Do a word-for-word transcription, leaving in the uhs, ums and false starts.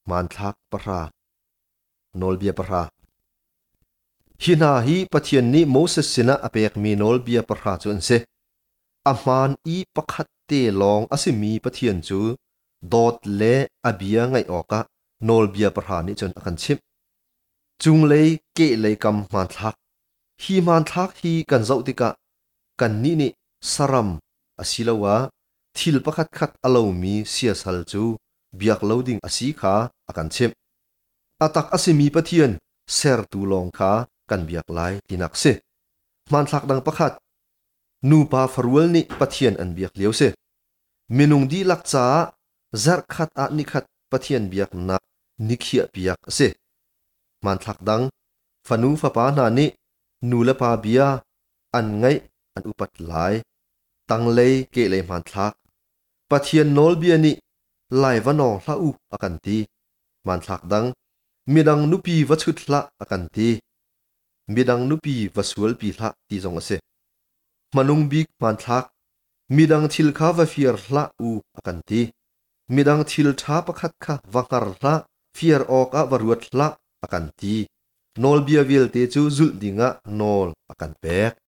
man thak para nol bia para hina hi pathian ni Moses sina apek mi nol bia para chu an se aman i pakhat te long asimi pathian chu dot le abia ngai oka nol bia para ni chon akan chim chung lei ke lei kam man thak hi man thak hi kan zau tika kan ni ni saram asilawa thil pakhat khat alo mi sia sal chu biak loading asi kha akan chim atak asimi pathian ser tu long kha kan biak lai tinak se man thak dang pakhat nu pa farwal ni pathian an biak leu se minung di lak cha zar khat a ni khat pathian biak na nikhia biak se man thak dang fanu fa pa na ni nu la pa bia an ngai an upat lai tang lei ke le man thak pathian nol bia ni lai vanong hla u akan ti man thak dang midang nupi wachut hla akan ti midang nupi wasual pi hla ti zong ase manung bik man thak midang thil kha wa fiar hla u akan ti midang thil tha pakhat kha wakar hla fiar ok a waruat hla akan ti nol bia vil te chu zul dinga nol akan pek